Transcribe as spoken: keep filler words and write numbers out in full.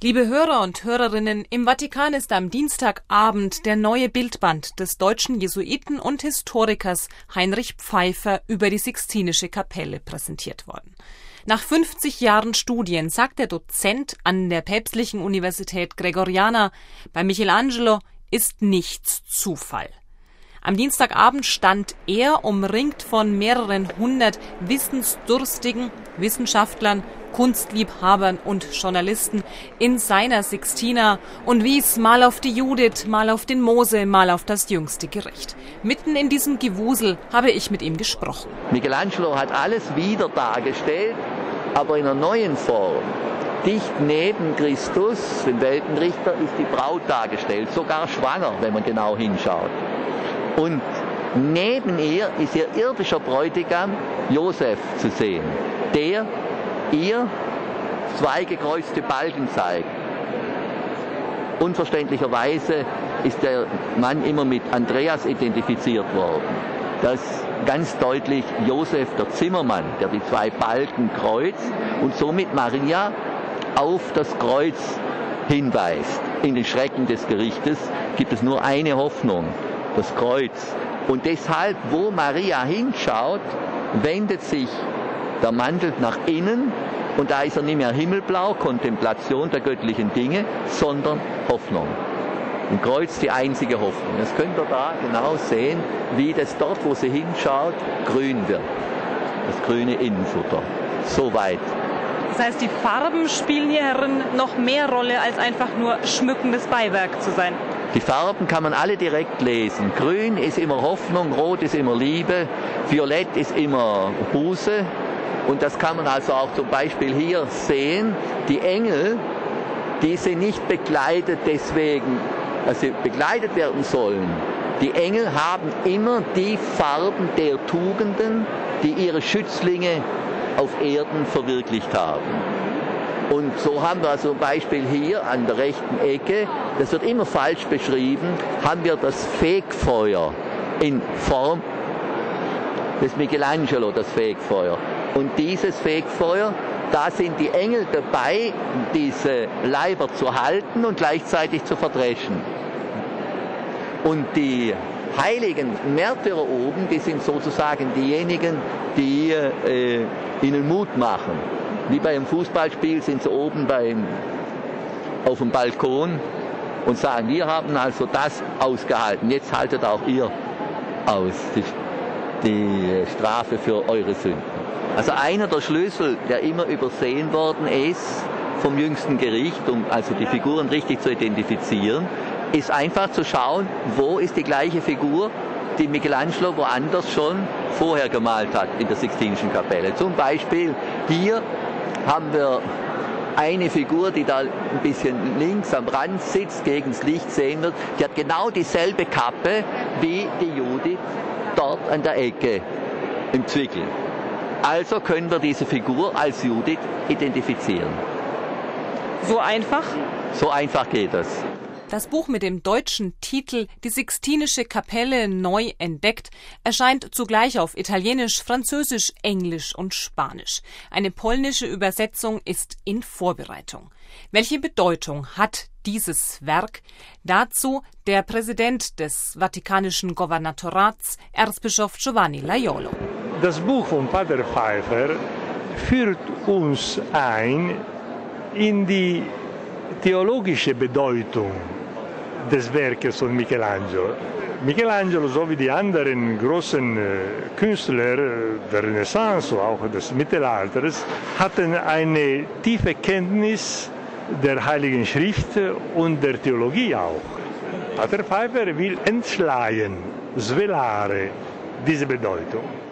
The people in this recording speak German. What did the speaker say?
Liebe Hörer und Hörerinnen, im Vatikan ist am Dienstagabend der neue Bildband des deutschen Jesuiten und Historikers Heinrich Pfeiffer über die Sixtinische Kapelle präsentiert worden. Nach fünfzig Jahren Studien sagt der Dozent an der Päpstlichen Universität Gregoriana, bei Michelangelo ist nichts Zufall. Am Dienstagabend stand er, umringt von mehreren hundert wissensdurstigen Wissenschaftlern, Kunstliebhabern und Journalisten in seiner Sixtina und wies mal auf die Judith, mal auf den Mose, mal auf das jüngste Gericht. Mitten in diesem Gewusel habe ich mit ihm gesprochen. Michelangelo hat alles wieder dargestellt, aber in einer neuen Form. Dicht neben Christus, dem Weltenrichter, ist die Braut dargestellt, sogar schwanger, wenn man genau hinschaut. Und neben ihr ist ihr irdischer Bräutigam Josef zu sehen, der ihr zwei gekreuzte Balken zeigt. Unverständlicherweise ist der Mann immer mit Andreas identifiziert worden. Das ganz deutlich Josef, der Zimmermann, der die zwei Balken kreuzt und somit Maria auf das Kreuz hinweist. In den Schrecken des Gerichtes gibt es nur eine Hoffnung, das Kreuz. Und deshalb, wo Maria hinschaut, wendet sich der Mantel nach innen und da ist er nicht mehr himmelblau, Kontemplation der göttlichen Dinge, sondern Hoffnung. Ein Kreuz, die einzige Hoffnung. Das könnt ihr da genau sehen, wie das dort, wo sie hinschaut, grün wird. Das grüne Innenfutter. So weit. Das heißt, die Farben spielen hier herin noch mehr Rolle, als einfach nur schmückendes Beiwerk zu sein. Die Farben kann man alle direkt lesen. Grün ist immer Hoffnung, Rot ist immer Liebe, Violett ist immer Buße. Und das kann man also auch zum Beispiel hier sehen. Die Engel, die sind nicht begleitet deswegen, dass sie begleitet werden sollen. Die Engel haben immer die Farben der Tugenden, die ihre Schützlinge auf Erden verwirklicht haben. Und so haben wir zum Beispiel hier an der rechten Ecke, das wird immer falsch beschrieben, haben wir das Fegfeuer in Form des Michelangelo, das Fegfeuer. Und dieses Fegfeuer, da sind die Engel dabei, diese Leiber zu halten und gleichzeitig zu verdreschen. Und die heiligen Märtyrer oben, die sind sozusagen diejenigen, die äh, ihnen Mut machen. Wie bei einem Fußballspiel sind sie oben beim, auf dem Balkon und sagen, wir haben also das ausgehalten, jetzt haltet auch ihr aus die, die Strafe für eure Sünden. Also einer der Schlüssel, der immer übersehen worden ist vom jüngsten Gericht, um also die Figuren richtig zu identifizieren, ist einfach zu schauen, wo ist die gleiche Figur, die Michelangelo woanders schon vorher gemalt hat in der Sixtinischen Kapelle. Zum Beispiel hier haben wir eine Figur, die da ein bisschen links am Rand sitzt, gegen das Licht sehen wird. Die hat genau dieselbe Kappe wie die Judith dort an der Ecke im Zwickel. Also können wir diese Figur als Judith identifizieren. So einfach? So einfach geht das. Das Buch mit dem deutschen Titel Die Sixtinische Kapelle neu entdeckt erscheint zugleich auf Italienisch, Französisch, Englisch und Spanisch. Eine polnische Übersetzung ist in Vorbereitung. Welche Bedeutung hat dieses Werk? Dazu der Präsident des Vatikanischen Gouvernatorats, Erzbischof Giovanni Laiolo. Das Buch von Pater Pfeiffer führt uns ein in die theologische Bedeutung des Werkes von Michelangelo. Michelangelo, so wie die anderen großen Künstler der Renaissance, auch des Mittelalters, hatten eine tiefe Kenntnis der Heiligen Schrift und der Theologie auch. Pater Pfeiffer will entschleiern, svelare diese Bedeutung.